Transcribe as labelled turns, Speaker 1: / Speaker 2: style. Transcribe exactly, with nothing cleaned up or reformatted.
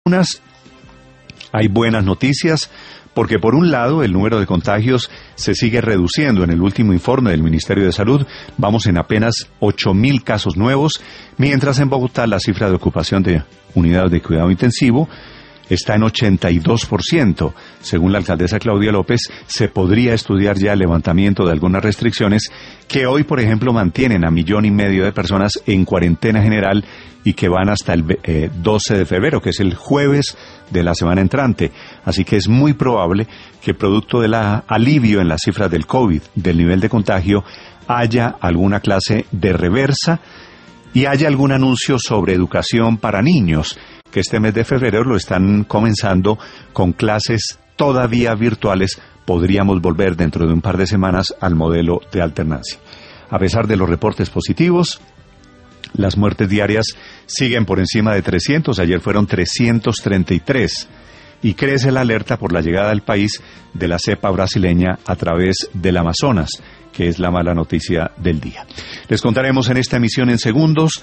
Speaker 1: vacunas, hay buenas noticias, porque por un lado el número de contagios se sigue reduciendo. En el último informe del Ministerio de Salud vamos en apenas ocho mil casos nuevos, mientras en Bogotá la cifra de ocupación de unidades de cuidado intensivo está en ochenta y dos por ciento. Según la alcaldesa Claudia López, se podría estudiar ya el levantamiento de algunas restricciones que hoy, por ejemplo, mantienen a millón y medio de personas en cuarentena general y que van hasta el eh, doce de febrero, que es el jueves de la semana entrante. Así que es muy probable que producto del alivio en las cifras del COVID, del nivel de contagio, haya alguna clase de reversa y haya algún anuncio sobre educación para niños, que este mes de febrero lo están comenzando con clases todavía virtuales. Podríamos volver dentro de un par de semanas al modelo de alternancia. A pesar de los reportes positivos, las muertes diarias siguen por encima de trescientos. Ayer fueron trescientos treinta y tres. Y crece la alerta por la llegada al país de la cepa brasileña a través del Amazonas, que es la mala noticia del día. Les contaremos en esta emisión en segundos